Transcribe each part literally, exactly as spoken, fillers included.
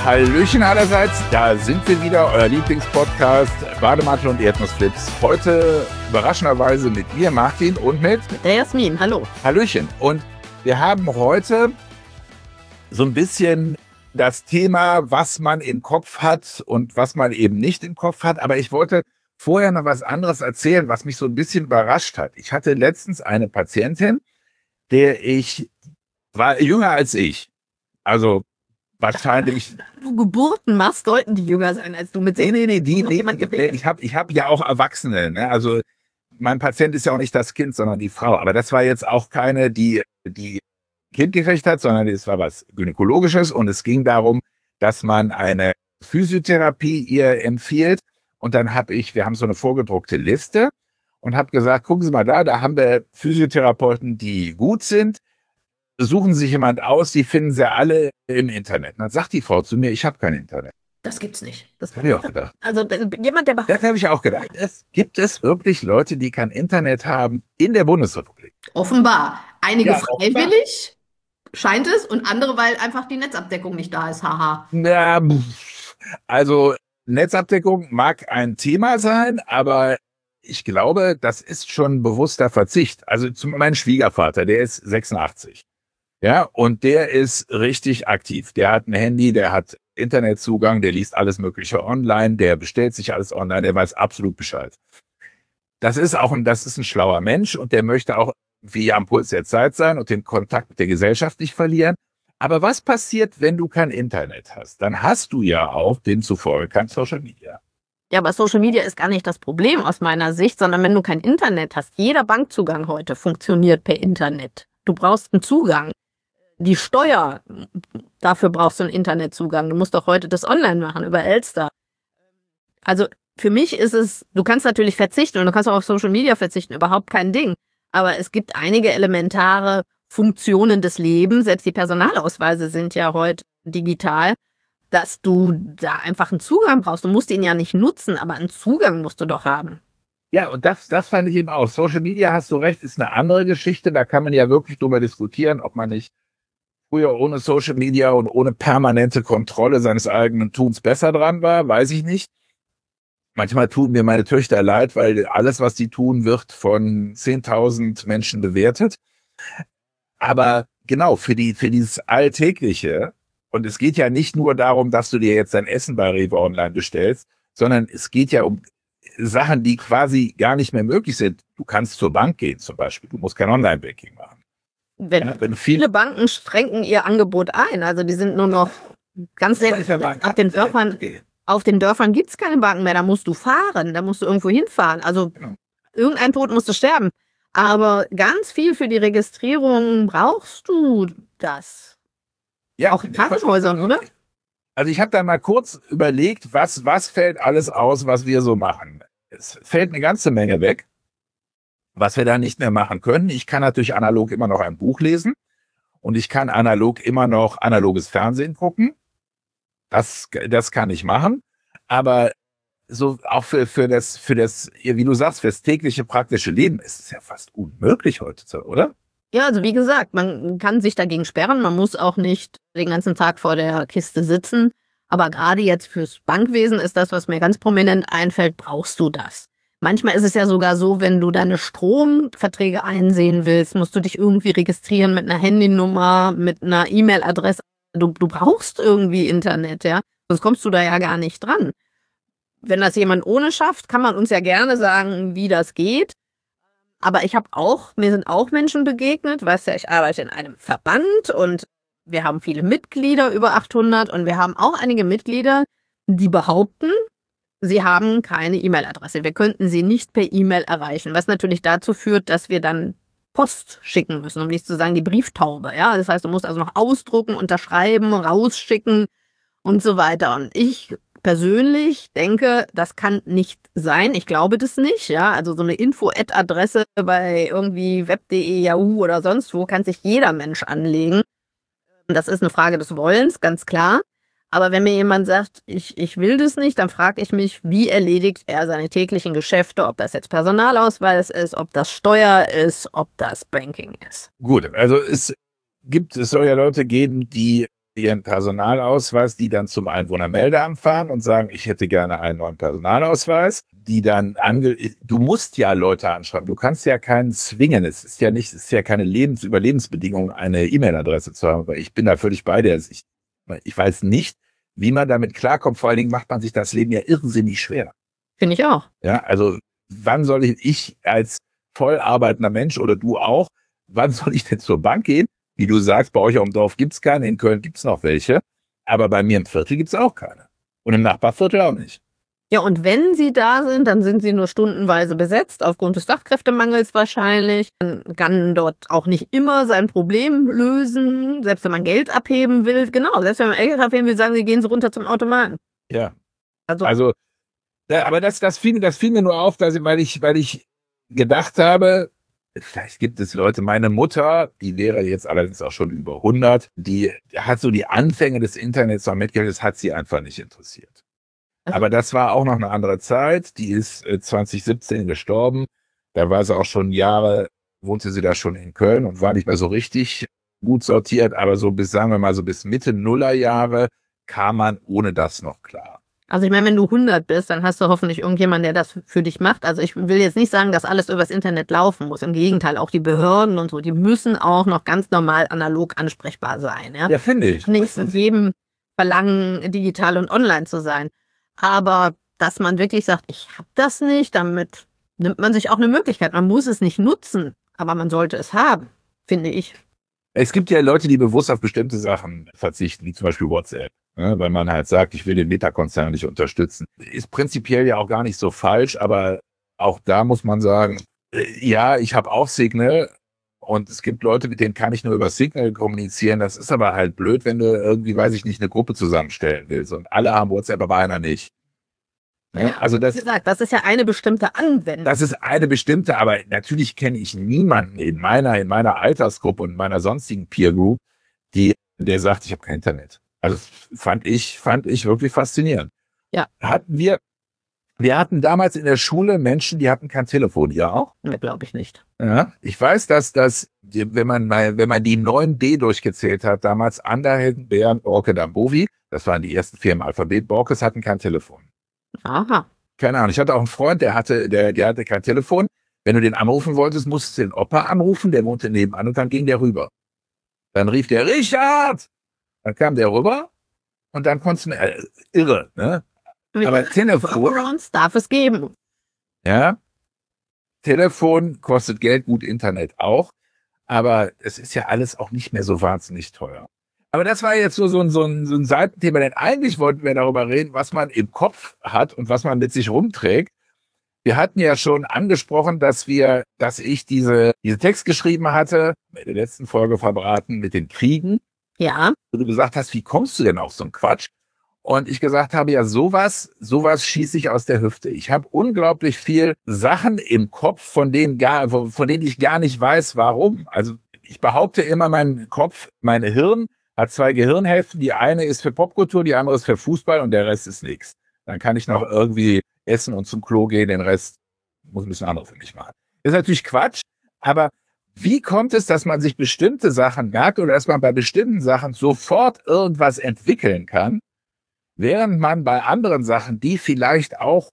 Hallöchen allerseits, da sind wir wieder, euer Lieblingspodcast Bademantel und Erdnussflips. Heute überraschenderweise mit mir, Martin, und mit der Jasmin. Hallo. Hallöchen. Und wir haben heute so ein bisschen das Thema, was man im Kopf hat und was man eben nicht im Kopf hat. Aber ich wollte vorher noch was anderes erzählen, was mich so ein bisschen überrascht hat. Ich hatte letztens eine Patientin, der ich war jünger als ich. Also wahrscheinlich. Wenn du Geburten machst, sollten die jünger sein als du mit Nee, nee, nee, die, nee, ich habe ich hab ja auch Erwachsene. Ne? Also mein Patient ist ja auch nicht das Kind, sondern die Frau. Aber das war jetzt auch keine, die die Kind gekriegt hat, sondern es war was Gynäkologisches. Und es ging darum, dass man eine Physiotherapie ihr empfiehlt. Und dann habe ich, wir haben so eine vorgedruckte Liste und habe gesagt, gucken Sie mal da, da haben wir Physiotherapeuten, die gut sind. Suchen sich jemand aus, die finden sie alle im Internet. Und dann sagt die Frau zu mir, ich habe kein Internet. Das gibt's nicht. Das habe ich auch gedacht. Also jemand, der Das habe ich auch gedacht. Es gibt es wirklich Leute, die kein Internet haben in der Bundesrepublik? Offenbar. Einige Ja, freiwillig, offenbar. Scheint es, und andere, weil einfach die Netzabdeckung nicht da ist. Haha. Na, also Netzabdeckung mag ein Thema sein, aber ich glaube, das ist schon bewusster Verzicht. Also zum mein Schwiegervater, der ist sechsundachtzig. Ja, und der ist richtig aktiv. Der hat ein Handy, der hat Internetzugang, der liest alles Mögliche online, der bestellt sich alles online, der weiß absolut Bescheid. Das ist auch ein, das ist ein schlauer Mensch und der möchte auch wie am Puls der Zeit sein und den Kontakt mit der Gesellschaft nicht verlieren. Aber was passiert, wenn du kein Internet hast? Dann hast du ja auch demzufolge kein Social Media. Ja, aber Social Media ist gar nicht das Problem aus meiner Sicht, sondern wenn du kein Internet hast. Jeder Bankzugang heute funktioniert per Internet. Du brauchst einen Zugang. Die Steuer, dafür brauchst du einen Internetzugang. Du musst doch heute das online machen über Elster. Also für mich ist es, du kannst natürlich verzichten und du kannst auch auf Social Media verzichten, überhaupt kein Ding. Aber es gibt einige elementare Funktionen des Lebens, selbst die Personalausweise sind ja heute digital, dass du da einfach einen Zugang brauchst. Du musst ihn ja nicht nutzen, aber einen Zugang musst du doch haben. Ja, und das, das fand ich eben auch. Social Media, hast du recht, ist eine andere Geschichte. Da kann man ja wirklich drüber diskutieren, ob man nicht früher ohne Social Media und ohne permanente Kontrolle seines eigenen Tuns besser dran war, weiß ich nicht. Manchmal tun mir meine Töchter leid, weil alles, was die tun, wird von zehntausend Menschen bewertet. Aber genau, für die, für dieses Alltägliche, und es geht ja nicht nur darum, dass du dir jetzt dein Essen bei Rewe online bestellst, sondern es geht ja um Sachen, die quasi gar nicht mehr möglich sind. Du kannst zur Bank gehen zum Beispiel, du musst kein Online-Banking machen. Wenn, ja, wenn viele Banken schränken ihr Angebot ein, also die sind nur noch ganz selten auf den Dörfern. Auf den Dörfern gibt es keine Banken mehr, da musst du fahren, da musst du irgendwo hinfahren. Also genau. Irgendein Tod musst du sterben. Aber ganz viel für die Registrierung brauchst du das. Ja, auch in Krankenhäusern, oder? Also ich habe da mal kurz überlegt, was, was fällt alles aus, was wir so machen. Es fällt eine ganze Menge weg, was wir da nicht mehr machen können. Ich kann natürlich analog immer noch ein Buch lesen und ich kann analog immer noch analoges Fernsehen gucken. Das, das kann ich machen. Aber so auch für, für das, für das, wie du sagst, fürs tägliche praktische Leben ist es ja fast unmöglich heute, oder? Ja, also wie gesagt, man kann sich dagegen sperren. Man muss auch nicht den ganzen Tag vor der Kiste sitzen. Aber gerade jetzt fürs Bankwesen ist das, was mir ganz prominent einfällt, brauchst du das. Manchmal ist es ja sogar so, wenn du deine Stromverträge einsehen willst, musst du dich irgendwie registrieren mit einer Handynummer, mit einer E-Mail-Adresse. Du, du brauchst irgendwie Internet, ja. Sonst kommst du da ja gar nicht dran. Wenn das jemand ohne schafft, kann man uns ja gerne sagen, wie das geht. Aber ich habe auch, mir sind auch Menschen begegnet, weißt ja, ich arbeite in einem Verband und wir haben viele Mitglieder, über achthundert, und wir haben auch einige Mitglieder, die behaupten, sie haben keine E-Mail-Adresse. Wir könnten sie nicht per E-Mail erreichen, was natürlich dazu führt, dass wir dann Post schicken müssen, um nicht zu sagen die Brieftaube. Ja, das heißt, du musst also noch ausdrucken, unterschreiben, rausschicken und so weiter. Und ich persönlich denke, das kann nicht sein. Ich glaube das nicht. Ja, also so eine Info-Ad-Adresse bei irgendwie web punkt de, Yahoo oder sonst wo kann sich jeder Mensch anlegen. Das ist eine Frage des Wollens, ganz klar. Aber wenn mir jemand sagt, ich, ich will das nicht, dann frage ich mich, wie erledigt er seine täglichen Geschäfte, ob das jetzt Personalausweis ist, ob das Steuer ist, ob das Banking ist. Gut, also es gibt, es soll ja Leute geben, die ihren Personalausweis, die dann zum Einwohnermeldeamt fahren und sagen, ich hätte gerne einen neuen Personalausweis, die dann ange du musst ja Leute anschreiben, du kannst ja keinen zwingen, es ist ja nicht, es ist ja keine Lebens Überlebensbedingung, eine E-Mail-Adresse zu haben, aber ich bin da völlig bei dir. Ich, ich weiß nicht, wie man damit klarkommt, vor allen Dingen macht man sich das Leben ja irrsinnig schwer. Finde ich auch. Ja, also wann soll ich, ich als voll arbeitender Mensch oder du auch, wann soll ich denn zur Bank gehen? Wie du sagst, bei euch auf dem Dorf gibt's keine, in Köln gibt's noch welche, aber bei mir im Viertel gibt's auch keine. Und im Nachbarviertel auch nicht. Ja, und wenn sie da sind, dann sind sie nur stundenweise besetzt, aufgrund des Fachkräftemangels wahrscheinlich. Man kann dort auch nicht immer sein Problem lösen, selbst wenn man Geld abheben will. Genau, selbst wenn man Geld abheben will, sagen sie, gehen sie runter zum Automaten. Ja, Also, also, da, aber das, das fiel, das fiel mir nur auf, dass ich, weil ich, weil ich gedacht habe, vielleicht gibt es Leute, meine Mutter, die wäre jetzt allerdings auch schon über hundert, die hat so die Anfänge des Internets noch mitgekriegt, das hat sie einfach nicht interessiert. Also, Aber das war auch noch eine andere Zeit, die ist äh, zwanzig siebzehn gestorben, da war sie auch schon Jahre, wohnte sie da schon in Köln und war nicht mehr so richtig gut sortiert, aber so bis, sagen wir mal, so bis Mitte Nullerjahre kam man ohne das noch klar. also ich meine, wenn du hundert bist, dann hast du hoffentlich irgendjemanden, der das für dich macht. Also ich will jetzt nicht sagen, dass alles übers Internet laufen muss. Im Gegenteil, auch die Behörden und so, die müssen auch noch ganz normal analog ansprechbar sein. Ja, Ja, finde ich. nicht von jedem verlangen, digital und online zu sein. Aber dass man wirklich sagt, ich habe das nicht, damit nimmt man sich auch eine Möglichkeit. Man muss es nicht nutzen, aber man sollte es haben, finde ich. Es gibt ja Leute, die bewusst auf bestimmte Sachen verzichten, wie zum Beispiel WhatsApp, ne, weil man halt sagt, ich will den Meta-Konzern nicht unterstützen. Ist prinzipiell ja auch gar nicht so falsch, aber auch da muss man sagen, äh, ja, ich habe auch Signal und es gibt Leute, mit denen kann ich nur über Signal kommunizieren. Das ist aber halt blöd, wenn du irgendwie, weiß ich nicht, eine Gruppe zusammenstellen willst und alle haben WhatsApp, aber einer nicht. Ne? Also Wie das, gesagt, das ist ja eine bestimmte Anwendung. das ist eine bestimmte, aber natürlich kenne ich niemanden in meiner, in meiner Altersgruppe und in meiner sonstigen Peer Group, die, der sagt, ich habe kein Internet. Also das fand ich, fand ich wirklich faszinierend. Ja. Hatten wir, wir hatten damals in der Schule Menschen, die hatten kein Telefon, ja auch? Nee, glaube ich nicht. Ja. Ich weiß, dass das, wenn man mal, wenn man die neun D durchgezählt hat, damals Anderhelden, Bären, Borke, Dambovi, das waren die ersten vier im Alphabet, Borkes hatten kein Telefon. Aha. Keine Ahnung. Ich hatte auch einen Freund, der hatte, der, der hatte kein Telefon. Wenn du den anrufen wolltest, musstest du den Opa anrufen, der wohnte nebenan und dann ging der rüber. Dann rief der Richard! Dann kam der rüber und dann konntest du, äh, irre, ne? Aber Telefon, Workarounds darf es geben. ja, Telefon kostet Geld, gut, Internet auch. Aber es ist ja alles auch nicht mehr so wahnsinnig teuer. Aber das war jetzt so, so, ein, so, ein, so ein Seitenthema, denn eigentlich wollten wir darüber reden, was man im Kopf hat und was man mit sich rumträgt. Wir hatten ja schon angesprochen, dass wir, dass ich diese, diese Text geschrieben hatte, in der letzten Folge verbraten mit den Kriegen. Ja. Wo du gesagt hast, wie kommst du denn auf so einen Quatsch? Und ich gesagt habe, ja, sowas, sowas schieße ich aus der Hüfte. Ich habe unglaublich viel Sachen im Kopf, von denen gar, von denen ich gar nicht weiß, warum. Also ich behaupte immer, mein Kopf, mein Hirn hat zwei Gehirnhälften. Die eine ist für Popkultur, die andere ist für Fußball und der Rest ist nichts. Dann kann ich noch irgendwie essen und zum Klo gehen, den Rest muss ein bisschen andere für mich machen. Das ist natürlich Quatsch, aber wie kommt es, dass man sich bestimmte Sachen merkt oder dass man bei bestimmten Sachen sofort irgendwas entwickeln kann, während man bei anderen Sachen, die vielleicht auch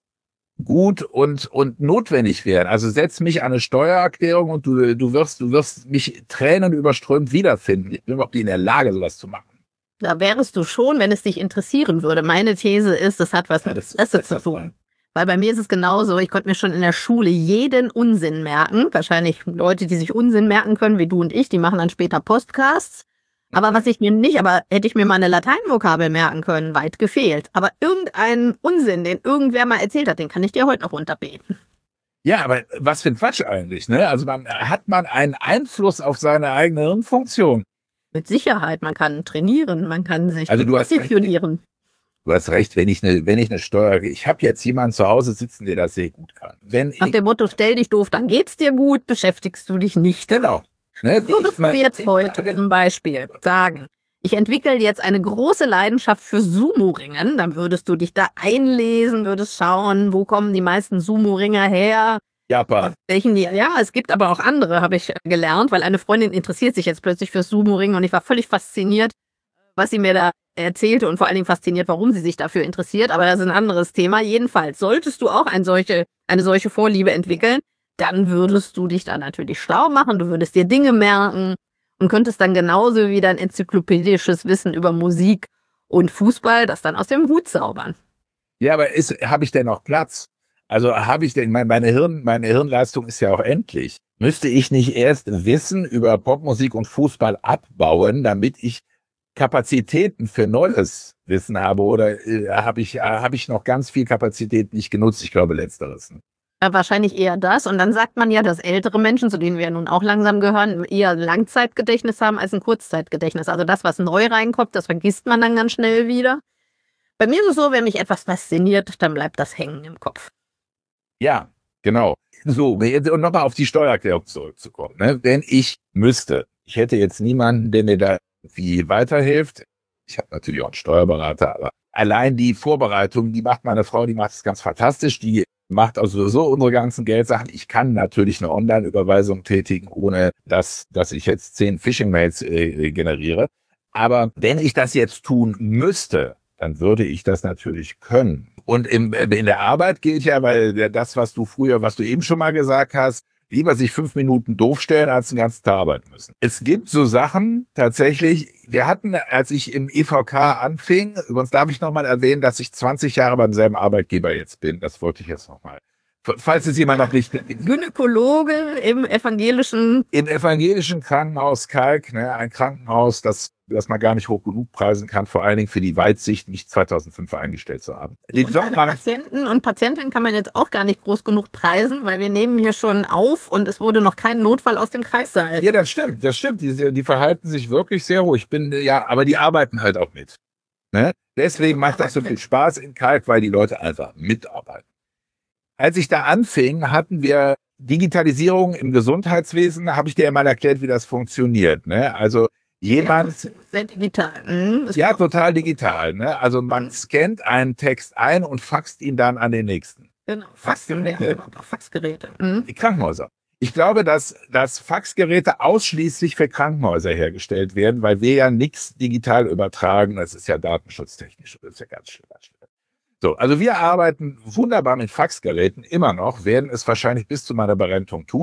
gut und, und notwendig wären. Also setz mich an eine Steuererklärung und du, du wirst, du wirst mich tränenüberströmt wiederfinden. Ich bin überhaupt nicht in der Lage, sowas zu machen. Da wärst du schon, wenn es dich interessieren würde. Meine These ist, das hat was Ja, mit das- Interesse das- zu das- tun. Weil bei mir ist es genauso, ich konnte mir schon in der Schule jeden Unsinn merken. Wahrscheinlich Leute, die sich Unsinn merken können, wie du und ich, die machen dann später Podcasts. Aber was ich mir nicht, aber hätte ich mir mal eine Lateinvokabel merken können, weit gefehlt. Aber irgendeinen Unsinn, den irgendwer mal erzählt hat, den kann ich dir heute noch runterbeten. Ja, aber was für ein Quatsch eigentlich, ne? Also man, hat man einen Einfluss auf seine eigene Hirnfunktion? Mit Sicherheit, man kann trainieren, man kann sich Also du hast recht. disziplinieren. Du hast recht, wenn ich eine, wenn ich eine Steuer, ich habe jetzt jemanden zu Hause sitzen, der das sehr gut kann. Wenn Nach ich, dem Motto, stell dich doof, dann geht's dir gut, beschäftigst du dich nicht. genau. Ne? Würdest du jetzt heute zum Beispiel sagen, ich entwickle jetzt eine große Leidenschaft für Sumo-Ringen, dann würdest du dich da einlesen, würdest schauen, wo kommen die meisten Sumo-Ringer her, Japan. welchen die, ja, es gibt aber auch andere, habe ich gelernt, weil eine Freundin interessiert sich jetzt plötzlich für Sumo-Ringen und ich war völlig fasziniert, was sie mir da erzählte und vor allen Dingen fasziniert, warum sie sich dafür interessiert. Aber das ist ein anderes Thema. Jedenfalls, solltest du auch ein solche, eine solche Vorliebe entwickeln, dann würdest du dich da natürlich schlau machen. Du würdest dir Dinge merken und könntest dann genauso wie dein enzyklopädisches Wissen über Musik und Fußball das dann aus dem Hut zaubern. Ja, aber habe ich denn noch Platz? Also habe ich denn, meine, Hirn, meine Hirnleistung ist ja auch endlich. Müsste ich nicht erst Wissen über Popmusik und Fußball abbauen, damit ich Kapazitäten für neues Wissen habe? Oder äh, habe ich, äh, habe ich noch ganz viel Kapazität nicht genutzt? Ich glaube, letzteres. Ne? Ja, wahrscheinlich eher das. Und dann sagt man ja, dass ältere Menschen, zu denen wir ja nun auch langsam gehören, eher Langzeitgedächtnis haben als ein Kurzzeitgedächtnis. Also das, was neu reinkommt, das vergisst man dann ganz schnell wieder. Bei mir ist es so, wenn mich etwas fasziniert, dann bleibt das hängen im Kopf. Ja, genau. So, und nochmal auf die Steuererklärung zurückzukommen. Ne? Wenn ich müsste, ich hätte jetzt niemanden, der mir da wie weiterhilft. Ich habe natürlich auch einen Steuerberater, aber allein die Vorbereitung, die macht meine Frau, die macht es ganz fantastisch. Die macht also so unsere ganzen Geldsachen. Ich kann natürlich eine Online-Überweisung tätigen, ohne dass, dass ich jetzt zehn Phishing-Mails äh, generiere. Aber wenn ich das jetzt tun müsste, dann würde ich das natürlich können. Und im, in der Arbeit gilt ja, weil das, was du früher, was du eben schon mal gesagt hast, lieber sich fünf Minuten doof stellen, als den ganzen Tag arbeiten müssen. Es gibt so Sachen tatsächlich, wir hatten, als ich im E V K anfing, übrigens darf ich nochmal erwähnen, dass ich zwanzig Jahre beim selben Arbeitgeber jetzt bin. Das wollte ich jetzt nochmal. Falls es jemand noch nicht... Gynäkologe im evangelischen... Im evangelischen Krankenhaus Kalk, ne, ein Krankenhaus, das, das man gar nicht hoch genug preisen kann, vor allen Dingen für die Weitsicht, mich zweitausendfünf eingestellt zu haben. Die Patienten und Patientinnen kann man jetzt auch gar nicht groß genug preisen, weil wir nehmen hier schon auf und es wurde noch kein Notfall aus dem Kreissaal. Ja, das stimmt, das stimmt. Die, die verhalten sich wirklich sehr ruhig. Ich bin, ja, aber die arbeiten halt auch mit. Ne? Deswegen macht das so viel Spaß in Kalk, weil die Leute einfach mitarbeiten. Als ich da anfing, hatten wir Digitalisierung im Gesundheitswesen, habe ich dir ja mal erklärt, wie das funktioniert. Ne? Also jemand... Sehr digital. Mhm. Ja, total digital. Ne? Also man scannt einen Text ein und faxt ihn dann an den nächsten. Genau, Faxgeräte. Faxgeräte. Mhm. Die Krankenhäuser. Ich glaube, dass, dass Faxgeräte ausschließlich für Krankenhäuser hergestellt werden, weil wir ja nichts digital übertragen. Das ist ja datenschutztechnisch. Das ist ja ganz schön. Ganz schön. So, also wir arbeiten wunderbar mit Faxgeräten, immer noch, werden es wahrscheinlich bis zu meiner Berentung tun.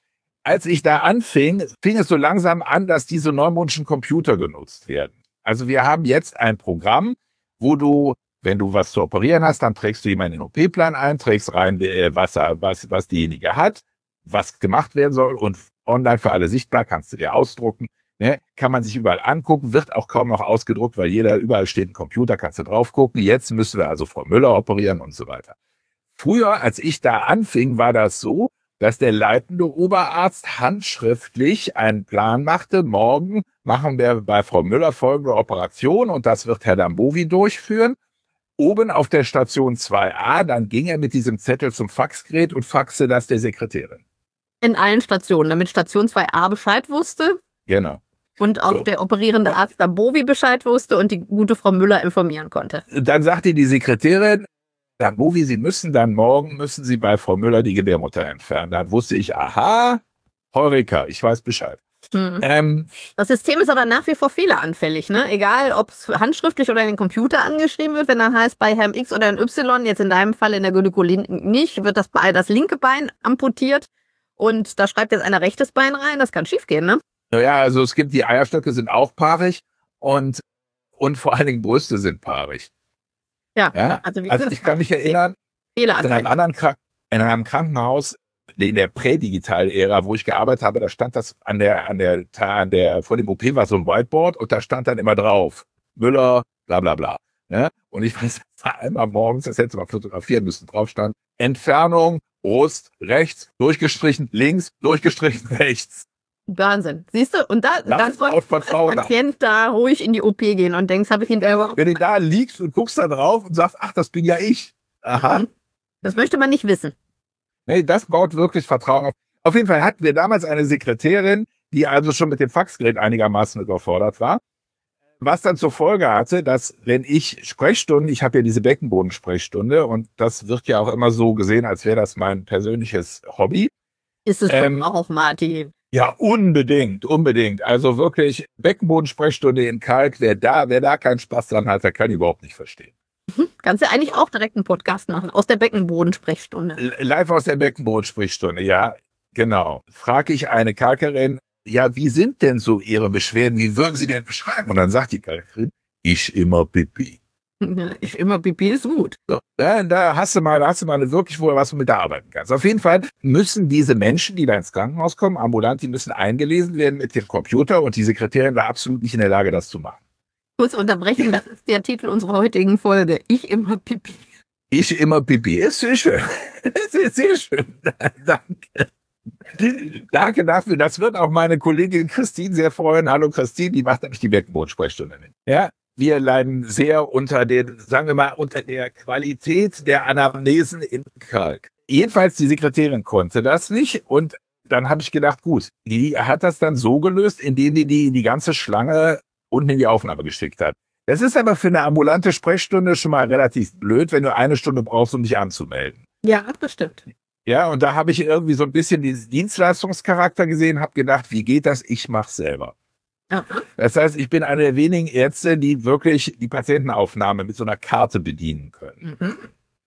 Als ich da anfing, fing es so langsam an, dass diese neumodischen Computer genutzt werden. Also wir haben jetzt ein Programm, wo du, wenn du was zu operieren hast, dann trägst du jemanden in den O P-Plan ein, trägst rein, was, was, was diejenige hat, was gemacht werden soll und online für alle sichtbar, kannst du dir ausdrucken. Ne, kann man sich überall angucken, wird auch kaum noch ausgedruckt, weil jeder, überall steht ein Computer, kannst du drauf gucken. Jetzt müssen wir also Frau Müller operieren und so weiter. Früher, als ich da anfing, war das so, dass der leitende Oberarzt handschriftlich einen Plan machte. Morgen machen wir bei Frau Müller folgende Operation und das wird Herr Dambovi durchführen. Oben auf der Station zwei a, dann ging er mit diesem Zettel zum Faxgerät und faxte das der Sekretärin. In allen Stationen, damit Station zwei a Bescheid wusste. Genau. Und auch so. Der operierende Arzt Dambovi Bescheid wusste und die gute Frau Müller informieren konnte. Dann sagte die Sekretärin, Dambovi, Sie müssen dann morgen, müssen Sie bei Frau Müller die Gebärmutter entfernen. Dann wusste ich, aha, Heureka, ich weiß Bescheid. Hm. Ähm, das System ist aber nach wie vor fehleranfällig, ne? Egal, ob es handschriftlich oder in den Computer angeschrieben wird, wenn dann heißt, bei Herrn X oder Herrn Y, jetzt in deinem Fall in der Gynäkologie nicht, wird das, das linke Bein amputiert und da schreibt jetzt einer rechtes Bein rein, das kann schiefgehen, ne? Ja, also es gibt, die Eierstöcke sind auch paarig und, und vor allen Dingen Brüste sind paarig. Ja, ja? Also, wie also ich kann mich erinnern, in einem anderen Krank in einem Krankenhaus, in der Prädigital-Ära, wo ich gearbeitet habe, da stand das an der, an der, an der, vor dem O P war so ein Whiteboard und da stand dann immer drauf, Müller, bla, bla, bla. Ne? Und ich weiß, vor allem am morgens, das hätte man fotografieren müssen, drauf stand, Entfernung, Brust, rechts, durchgestrichen, links, durchgestrichen, rechts. Wahnsinn. Siehst du? Und da, dann sollst du als Patient da ruhig in die O P gehen und denkst, habe ich hinterher... Wenn du da liegst und guckst da drauf und sagst, ach, das bin ja ich. Aha. Das möchte man nicht wissen. Nee, das baut wirklich Vertrauen auf. Auf jeden Fall hatten wir damals eine Sekretärin, die also schon mit dem Faxgerät einigermaßen überfordert war. Was dann zur Folge hatte, dass wenn ich Sprechstunden, ich habe ja diese Beckenbodensprechstunde und das wird ja auch immer so gesehen, als wäre das mein persönliches Hobby. Ist es ähm, auch, Martin? Ja, unbedingt, unbedingt. Also wirklich Beckenbodensprechstunde in Kalk, wer da, wer da keinen Spaß dran hat, der kann überhaupt nicht verstehen. Kannst du eigentlich auch direkt einen Podcast machen, aus der Beckenbodensprechstunde. L- Live aus der Beckenbodensprechstunde, ja, genau. Frage ich eine Kalkerin, ja, wie sind denn so Ihre Beschwerden? Wie würden Sie denn beschreiben? Und dann sagt die Kalkerin, ich immer Pipi. Ich immer Pipi ist gut. So, da, da hast du mal, da hast du mal wirklich wohl was, womit du arbeiten kannst. Auf jeden Fall müssen diese Menschen, die da ins Krankenhaus kommen, ambulant, die müssen eingelesen werden mit dem Computer und die Sekretärin war absolut nicht in der Lage, das zu machen. Kurz unterbrechen, das ist der Titel unserer heutigen Folge. Ich immer Pipi. Ich immer Pipi. Ist sehr schön. Das ist sehr schön. Danke. Danke dafür. Das wird auch meine Kollegin Christine sehr freuen. Hallo Christine, die macht nämlich die Beckenbodensprechstunde mit. Ja, wir leiden sehr unter den, sagen wir mal, unter der Qualität der Anamnesen in Kalk. Jedenfalls, die Sekretärin konnte das nicht und dann habe ich gedacht, gut, die hat das dann so gelöst, indem die die, die ganze Schlange unten in die Aufnahme geschickt hat. Das ist aber für eine ambulante Sprechstunde schon mal relativ blöd, wenn du eine Stunde brauchst, um dich anzumelden. Ja, bestimmt. Ja, und da habe ich irgendwie so ein bisschen diesen Dienstleistungscharakter gesehen, habe gedacht, wie geht das? Ich mach's selber. Aha. Das heißt, ich bin einer der wenigen Ärzte, die wirklich die Patientenaufnahme mit so einer Karte bedienen können. Mhm.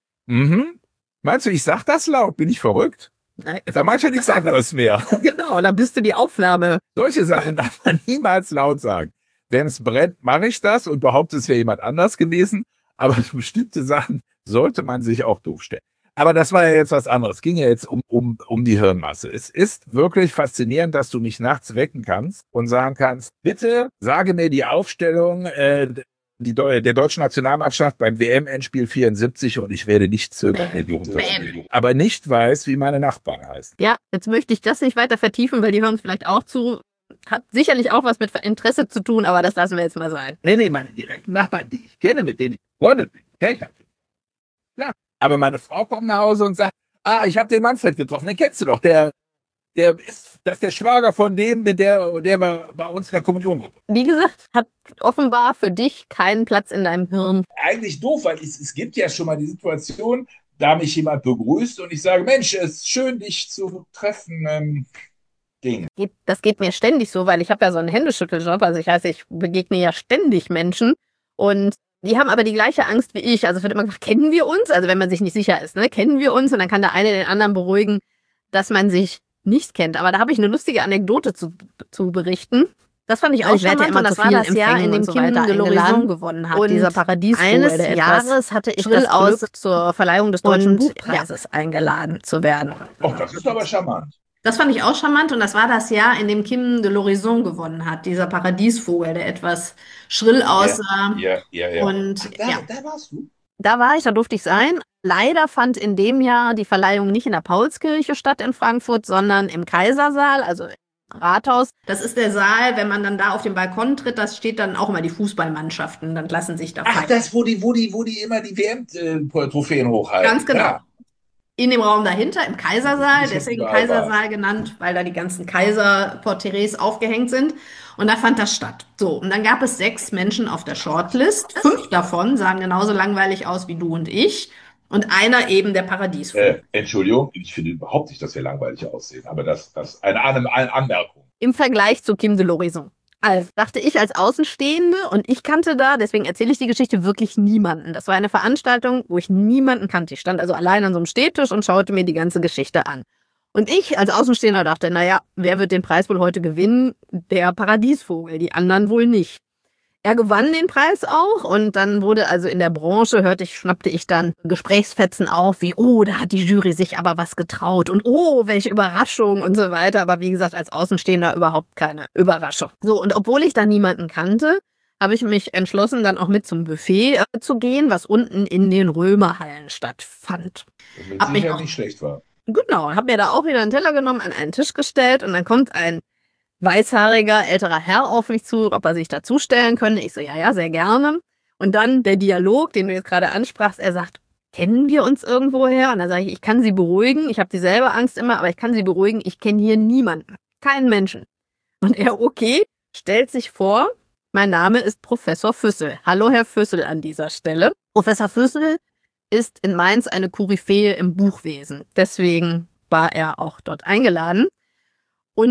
Mhm. Meinst du, ich sag das laut? Bin ich verrückt? Nein. Da meint ja nichts anderes mehr. Genau, dann bist du die Aufnahme. Solche Sachen darf man niemals laut sagen. Wenn es brennt, mache ich das und behaupte, es wäre jemand anders gewesen. Aber bestimmte Sachen sollte man sich auch doof stellen. Aber das war ja jetzt was anderes. Es ging ja jetzt um, um, um die Hirnmasse. Es ist wirklich faszinierend, dass du mich nachts wecken kannst und sagen kannst, bitte sage mir die Aufstellung äh, die, der deutschen Nationalmannschaft beim W M-Endspiel vierundsiebzig und ich werde nicht zögern, die runterzunehmen. Aber nicht weiß, wie meine Nachbarn heißen. Ja, jetzt möchte ich das nicht weiter vertiefen, weil die hören vielleicht auch zu. Hat sicherlich auch was mit Interesse zu tun, aber das lassen wir jetzt mal sein. Nee, nee, meine direkten Nachbarn, die ich kenne, mit denen ich befreundet bin. Kenn ich natürlich. Klar. Aber meine Frau kommt nach Hause und sagt, ah, ich habe den Manfred getroffen, den kennst du doch, der, der ist, das ist der Schwager von dem, mit der, der bei, bei uns in der Kommunion war. Wie gesagt, hat offenbar für dich keinen Platz in deinem Hirn. Eigentlich doof, weil es, es gibt ja schon mal die Situation, da mich jemand begrüßt und ich sage, Mensch, es ist schön, dich zu treffen, ähm, Ding. Geht, das geht mir ständig so, weil ich habe ja so einen Händeschütteljob, also ich heißt, ich begegne ja ständig Menschen und die haben aber die gleiche Angst wie ich. Also es wird immer gefragt, kennen wir uns? Also wenn man sich nicht sicher ist, ne, kennen wir uns? Und dann kann der eine den anderen beruhigen, dass man sich nicht kennt. Aber da habe ich eine lustige Anekdote zu, zu berichten. Das fand ich auch Ich werde charmant immer und das zu war vielen das Jahr, in Empfängen dem und so Kim weiter de l'Horizon eingeladen. gewonnen hat, Und dieser Paradiesvogel, eines der etwas Jahres hatte ich schrill das aus Glück, zur Verleihung des Deutschen und, Buchpreises eingeladen zu werden. Oh, das ist aber charmant. Das fand ich auch charmant und das war das Jahr, in dem Kim de l'Horizon gewonnen hat, dieser Paradiesvogel, der etwas schrill aussah. Ja, ja, ja. Und Da, ja, da warst du. Da war ich, da durfte ich sein. Leider fand in dem Jahr die Verleihung nicht in der Paulskirche statt in Frankfurt, sondern im Kaisersaal, also im Rathaus. das ist der Saal, wenn man dann da auf den Balkon tritt, das steht dann auch immer die Fußballmannschaften, dann lassen sich da Ach, feiern. das, wo die, wo die, wo die immer die W M-Trophäen hochhalten. Ganz genau. Ja. In dem Raum dahinter, im Kaisersaal, Ich deswegen überall war. Kaisersaal genannt, weil da die ganzen Kaiserporträts aufgehängt sind. Und da fand das statt. So, und dann gab es sechs Menschen auf der Shortlist. Fünf davon sahen genauso langweilig aus wie du und ich. Und einer eben der Paradiesvogel. Äh, Entschuldigung, ich finde überhaupt nicht, dass wir langweilig aussehen, aber das, das eine, eine, eine Anmerkung. Im Vergleich zu Kim de l'Horizon. Also dachte ich als Außenstehende und ich kannte da, deswegen erzähle ich die Geschichte, wirklich niemanden. Das war eine Veranstaltung, wo ich niemanden kannte. Ich stand also allein an so einem Stehtisch und schaute mir die ganze Geschichte an. Und ich als Außenstehender dachte, naja, wer wird den Preis wohl heute gewinnen? Der Paradiesvogel, die anderen wohl nicht. Er gewann den Preis auch und dann wurde also in der Branche, hörte ich, schnappte ich dann Gesprächsfetzen auf, wie, oh, da hat die Jury sich aber was getraut und oh, welche Überraschung und so weiter. Aber wie gesagt, als Außenstehender überhaupt keine Überraschung. So, und obwohl ich da niemanden kannte, habe ich mich entschlossen, dann auch mit zum Buffet äh, zu gehen, was unten in den Römerhallen stattfand. Das mit Hab mich Sicherheit auch- nicht schlecht war. Genau, habe mir da auch wieder einen Teller genommen, an einen Tisch gestellt und dann kommt ein weißhaariger, älterer Herr auf mich zu, ob er sich dazustellen könne. Ich so, ja, ja, sehr gerne. Und dann der Dialog, den du jetzt gerade ansprachst, er sagt, kennen wir uns irgendwoher? Und dann sage ich, ich kann Sie beruhigen, ich habe dieselbe Angst immer, aber ich kann Sie beruhigen, ich kenne hier niemanden, keinen Menschen. Und er, okay, stellt sich vor, mein Name ist Professor Füssel. Hallo, Herr Füssel an dieser Stelle. Professor Füssel ist in Mainz eine Koryphäe im Buchwesen. Deswegen war er auch dort eingeladen. Und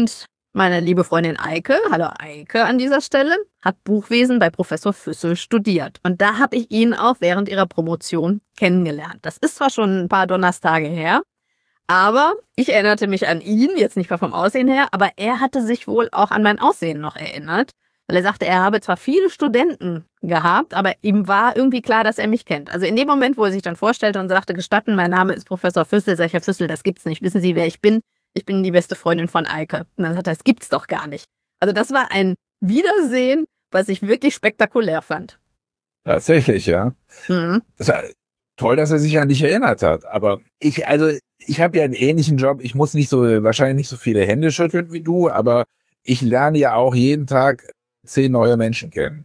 Meine liebe Freundin Eike, hallo Eike an dieser Stelle, hat Buchwesen bei Professor Füssel studiert. Und da habe ich ihn auch während ihrer Promotion kennengelernt. Das ist zwar schon ein paar Donnerstage her, aber ich erinnerte mich an ihn, jetzt nicht mal vom Aussehen her, aber er hatte sich wohl auch an mein Aussehen noch erinnert. Weil er sagte, er habe zwar viele Studenten gehabt, aber ihm war irgendwie klar, dass er mich kennt. Also in dem Moment, wo er sich dann vorstellte und sagte, gestatten, mein Name ist Professor Füssel, sag ich, Herr Füssel, das gibt's nicht. Wissen Sie, wer ich bin? Ich bin die beste Freundin von Eike. Und dann sagt er, das gibt's doch gar nicht. Also das war ein Wiedersehen, was ich wirklich spektakulär fand. Tatsächlich, ja. Mhm. Das war toll, dass er sich an dich erinnert hat. Aber ich, also, ich habe ja einen ähnlichen Job. Ich muss nicht so, wahrscheinlich nicht so viele Hände schütteln wie du, aber ich lerne ja auch jeden Tag zehn neue Menschen kennen.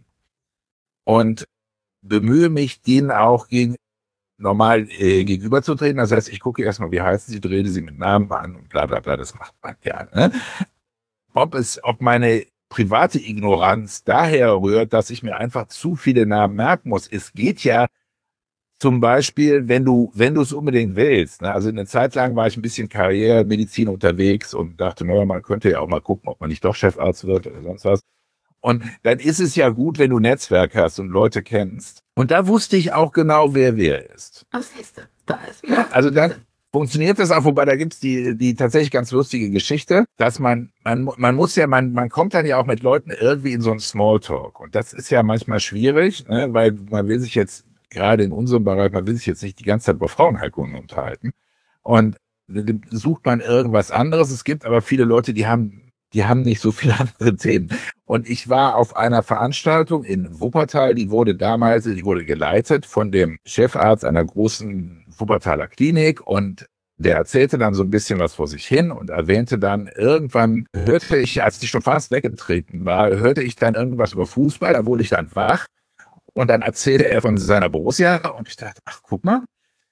Und bemühe mich, denen auch gegen, normal äh, gegenüberzutreten. Das heißt, ich gucke erstmal, wie heißen sie, drehe sie mit Namen an und bla bla bla, das macht man ja. Ne? Ob es, ob meine private Ignoranz daher rührt, dass ich mir einfach zu viele Namen merken muss. Es geht ja zum Beispiel, wenn du, wenn du es unbedingt willst. Ne? Also eine Zeit lang war ich ein bisschen Karrieremedizin unterwegs und dachte, naja, man könnte ja auch mal gucken, ob man nicht doch Chefarzt wird oder sonst was. Und dann ist es ja gut, wenn du Netzwerk hast und Leute kennst. Und da wusste ich auch genau, wer wer ist. Was siehst du? Da ist wieder. Also dann funktioniert das auch, wobei da gibt's die die tatsächlich ganz lustige Geschichte, dass man man man muss ja man man kommt dann ja auch mit Leuten irgendwie in so einen Smalltalk und das ist ja manchmal schwierig, ne, weil man will sich jetzt gerade in unserem Bereich, man will sich jetzt nicht die ganze Zeit über Frauenheilkunde unterhalten und dann sucht man irgendwas anderes. Es gibt aber viele Leute, die haben die haben nicht so viele andere Themen. Und ich war auf einer Veranstaltung in Wuppertal, die wurde damals, die wurde geleitet von dem Chefarzt einer großen Wuppertaler Klinik und der erzählte dann so ein bisschen was vor sich hin und erwähnte dann, irgendwann hörte ich, als ich schon fast weggetreten war, hörte ich dann irgendwas über Fußball, da wurde ich dann wach und dann erzählte er von seiner Borussia und ich dachte, ach, guck mal.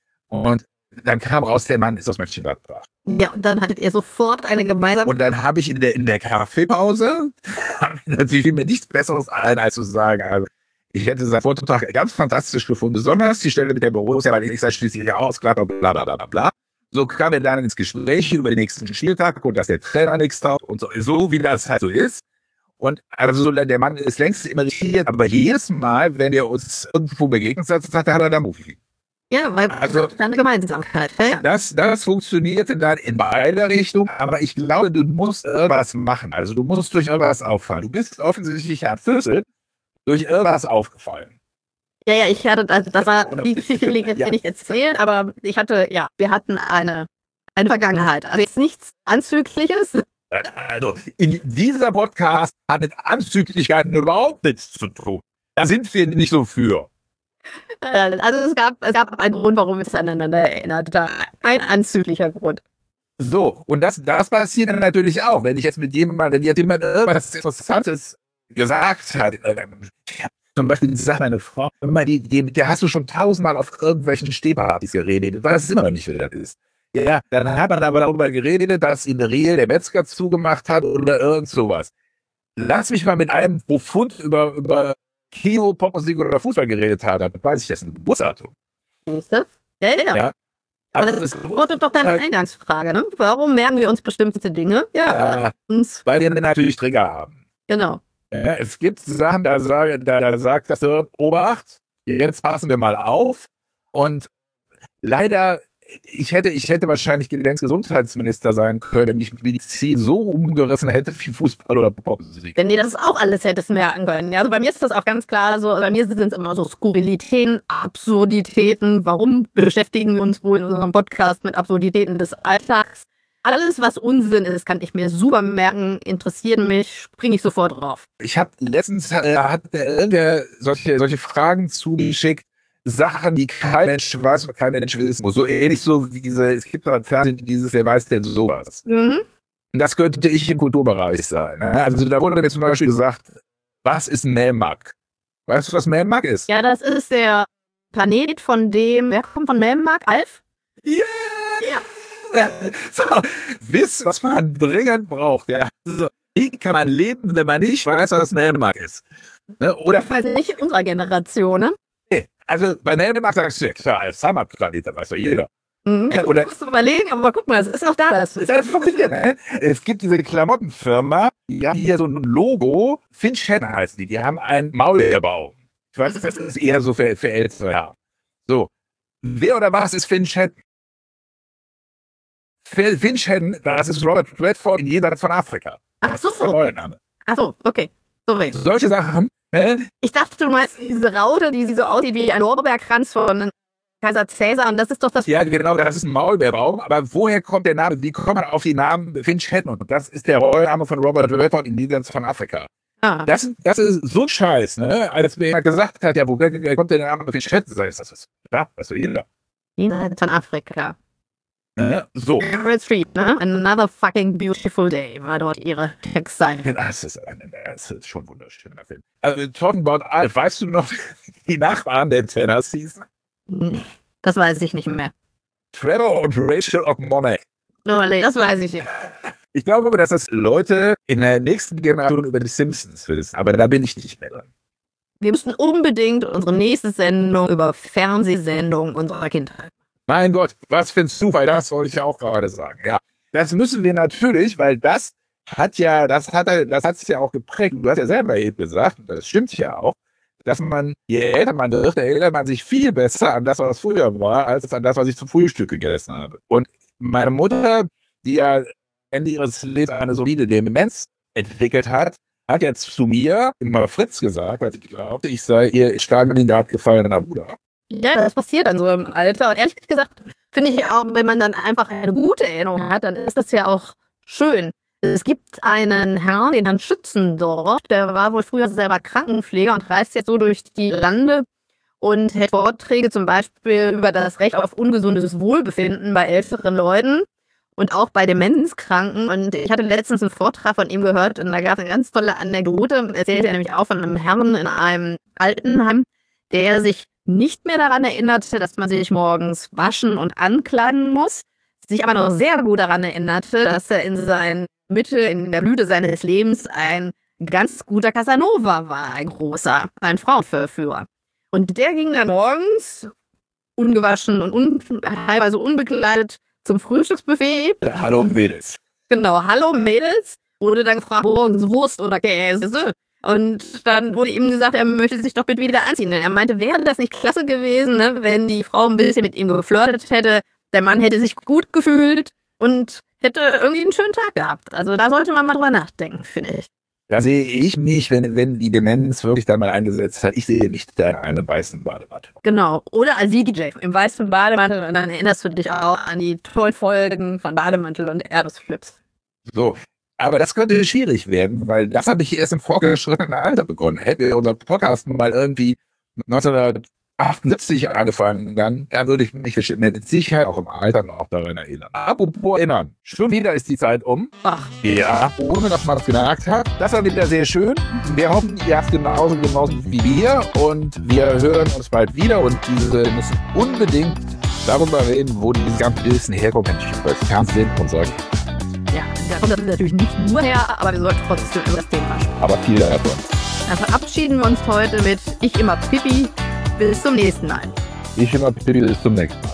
Und dann kam raus, der Mann ist aus Mönchengladbach. Ja, und dann hattet ihr sofort eine gemeinsame... Und dann habe ich in der, in der Kaffeepause, natürlich fiel mir nichts Besseres ein, als zu sagen, also ich hätte seinen Vortrag ganz fantastisch gefunden, besonders die Stelle mit der Borussia, weil ich sei schließlich ja aus, bla bla bla bla bla bla. So kam er dann ins Gespräch über den nächsten Spieltag und dass der Trainer nichts taugt und so, so wie das halt so ist. Und also der Mann ist längst immer irritiert, aber jedes Mal, wenn er uns irgendwo begegnet hat, hat er dann Movie. Ja, weil also eine Gemeinsamkeit. Ja. Das, das funktionierte dann in beide Richtungen, aber ich glaube, du musst irgendwas machen. Also du musst durch irgendwas auffallen. Du bist offensichtlich Herr Füssel durch irgendwas aufgefallen. Ja, ja, ich hatte, also das war die Geschichte, die ja. nicht erzählt, aber ich hatte, ja, wir hatten eine, eine Vergangenheit. Also jetzt nichts Anzügliches. Also in dieser Podcast hat mit Anzüglichkeiten überhaupt nichts zu tun. Da sind wir nicht so für. Also es gab, es gab einen Grund, warum wir es aneinander erinnert. Ein anzüglicher Grund. So, und das, das passiert dann natürlich auch, wenn ich jetzt mit jemandem, wenn jetzt jemand irgendwas Interessantes gesagt hat. Zum Beispiel sagt meine Frau, die, die, der hast du schon tausendmal auf irgendwelchen Stehpartys geredet, weil das immer noch nicht, wer das ist. Ja, dann hat man aber darüber geredet, dass in Riel der Metzger zugemacht hat oder irgend sowas. Lass mich mal mit einem Profund über, über Kino, Popmusik oder Fußball geredet hat, dann weiß ich, das ist ein Geburtsdatum. Siehst du? Ja, ja. ja. Aber das ist doch deine Eingangsfrage, ne? Warum merken wir uns bestimmte Dinge? Ja, ja uns. Weil wir natürlich Trigger haben. Genau. Ja, es gibt Sachen, da, sage, da, da sagt das so, Obacht, jetzt passen wir mal auf. Und leider, ich hätte, ich hätte wahrscheinlich längst Gesundheitsminister sein können, wenn ich Medizin so umgerissen hätte wie Fußball oder Popmusik. Wenn ihr das auch alles hättest merken können. Ja, also bei mir ist das auch ganz klar so, bei mir sind es immer so Skurrilitäten, Absurditäten. Warum beschäftigen wir uns wohl in unserem Podcast mit Absurditäten des Alltags? Alles, was Unsinn ist, kann ich mir super merken, interessiert mich, springe ich sofort drauf. Ich habe letztens, äh, hat irgendwer solche, solche Fragen zugeschickt, Sachen, die kein Mensch weiß, kein Mensch wissen muss. So ähnlich so wie diese, es gibt doch im Fernsehen dieses, wer weiß denn sowas. Mhm. Und das könnte ich im Kulturbereich sein. Ne? Also da wurde mir zum Beispiel gesagt, was ist Melmac? Weißt du, was Melmac ist? Ja, das ist der Planet, von dem, wer kommt von Melmac? Alf? Yeah! Ja! So, wisst, was man dringend braucht. Ja. So, wie kann man leben, wenn man nicht weiß, was Melmac ist? Ne? Oder also nicht in unserer Generation, ne? Nee, also bei Melmac sagst du, ja, Alzheimer-Planet, das weiß doch jeder. Mhm. Oder- Du musst überlegen, aber guck mal, es ist auch da. Das Das ist alles faszinierend, ne? Es gibt diese Klamottenfirma, die haben hier so ein Logo, Finch Hatten heißen die, die haben einen Maulbeerbau. Ich weiß, das ist eher so für, für Ältere, ja. So. Wer oder was ist Finch Hatten? Finch Hatten, das ist Robert Redford in Jenseits von Afrika. Ach so. Der Rollenname. Ach so, okay. Sorry. Solche Sachen, ne? Ich dachte, du meinst diese Raute, die so aussieht wie ein Lorbeerkranz von Kaiser Cäsar. Und das ist doch das... Ja, genau, das ist ein Maulbeerbaum. Aber woher kommt der Name? Wie kommt man auf die Namen Finch Hatten? Und das ist der Rollenname von Robert Redford in Jenseits von Afrika. Ah. Das, das ist so ein Scheiß, ne? Als mir jemand gesagt hat, ja, woher kommt der Name Finch Hatten? Sag ich, das ist, ja, was will jeder? Jenseits von Afrika. Ne? So. Meryl Streep, ne? Another fucking beautiful day war dort ihre Textzeile. Das ist, ein, das ist schon ein wunderschöner Film. Also, talking about Alf, weißt du noch, die Nachbarn der Tenners hießen? Das weiß ich nicht mehr. Trevor und Rachel O'Connor. Oh, nee, das weiß ich nicht. Ich glaube aber, dass das Leute in der nächsten Generation über die Simpsons wissen, aber da bin ich nicht mehr dran. Wir müssen unbedingt unsere nächste Sendung über Fernsehsendungen unserer Kindheit. Mein Gott, was für ein Zufall, das wollte ich ja auch gerade sagen. Ja, das müssen wir natürlich, weil das hat ja, das hat, das hat sich ja auch geprägt. Du hast ja selber eben gesagt, und das stimmt ja auch, dass man, je älter man wird, erinnert man sich viel besser an das, was früher war, als an das, was ich zum Frühstück gegessen habe. Und meine Mutter, die ja Ende ihres Lebens eine solide Demenz entwickelt hat, hat jetzt zu mir immer Fritz gesagt, weil sie glaubte, ich sei ihr stark in den Grad gefallener Bruder. Ja, das passiert dann so im Alter. Und ehrlich gesagt, finde ich auch, wenn man dann einfach eine gute Erinnerung hat, dann ist das ja auch schön. Es gibt einen Herrn, den Herrn Schützendorf, der war wohl früher selber Krankenpfleger und reist jetzt so durch die Lande und hält Vorträge zum Beispiel über das Recht auf ungesundes Wohlbefinden bei älteren Leuten und auch bei Demenzkranken. Und ich hatte letztens einen Vortrag von ihm gehört und da gab es eine ganz tolle Anekdote. Erzählte er nämlich auch von einem Herrn in einem Altenheim, der sich nicht mehr daran erinnerte, dass man sich morgens waschen und ankleiden muss, sich aber noch sehr gut daran erinnerte, dass er in seiner Mitte, in der Blüte seines Lebens ein ganz guter Casanova war, ein großer, ein Frauenverführer. Und der ging dann morgens, ungewaschen und un teilweise unbekleidet, zum Frühstücksbuffet. Hallo Mädels. Genau, hallo Mädels. Wurde dann gefragt, morgens Wurst oder Käse. Und dann wurde ihm gesagt, er möchte sich doch bitte wieder anziehen. Er meinte, wäre das nicht klasse gewesen, ne, wenn die Frau ein bisschen mit ihm geflirtet hätte, der Mann hätte sich gut gefühlt und hätte irgendwie einen schönen Tag gehabt. Also da sollte man mal drüber nachdenken, finde ich. Da sehe ich mich, wenn, wenn die Demenz wirklich dann mal eingesetzt hat, ich sehe mich da in einer weißen Bademantel. Genau. Oder als D J im weißen Bademantel und dann erinnerst du dich auch an die tollen Folgen von Bademantel und Erdnussflips. So. Aber das könnte schwierig werden, weil das habe ich erst im fortgeschrittenen Alter begonnen. Hätten wir unseren Podcast mal irgendwie neunzehnhundertachtundsiebzig angefangen, dann, dann würde ich mich mit Sicherheit auch im Alter noch daran erinnern. Apropos erinnern, schon wieder ist die Zeit um. Ach. Ja, ohne dass man es gemerkt hat. Das war wieder sehr schön. Wir hoffen, ihr habt genauso genossen wie wir und wir hören uns bald wieder und diese wir müssen unbedingt darüber reden, wo diese ganzen Wissen herkommt, wenn ich über das Fernsehen und so. Ja, da kommt das natürlich nicht nur her, aber wir sollten trotzdem über das Thema sprechen. Aber viel davon. Dann verabschieden wir uns heute mit Ich immer Pipi. Bis zum nächsten Mal. Ich immer bitte bis zum nächsten Mal.